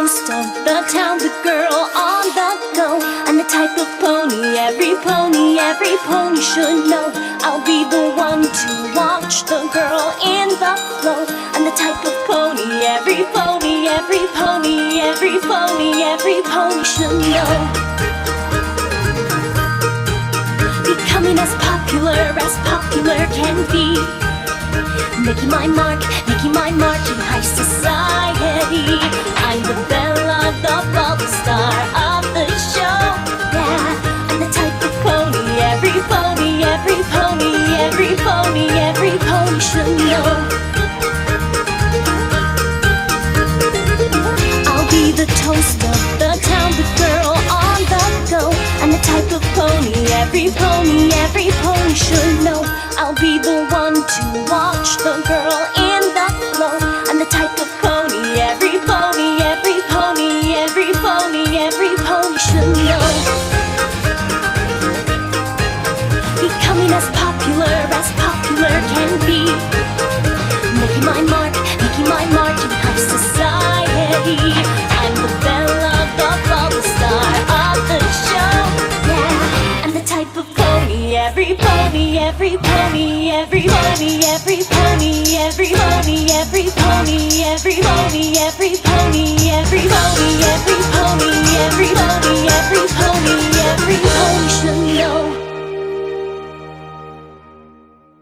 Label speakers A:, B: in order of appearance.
A: toast of the town, the girl on the go. I'm the type of pony every pony should know. I'll be the one to watch the girl in the flow. I'm the type of pony every pony should know. Becoming as popular can be. Making my mark in high society. I'm the Bella, the bubble star of the show. Yeah, I'm the type of pony every pony should know. I'll be the toast of the town, the girl on the go. I'm the type of pony every pony should know. I'll be the one to watch the girl in the flow. I'm the type of pony every pony should know. Becoming as popular can be. Making my mark in high society. I'm the Bella, the bubble star of the show. Yeah, I'm the type of pony every pony should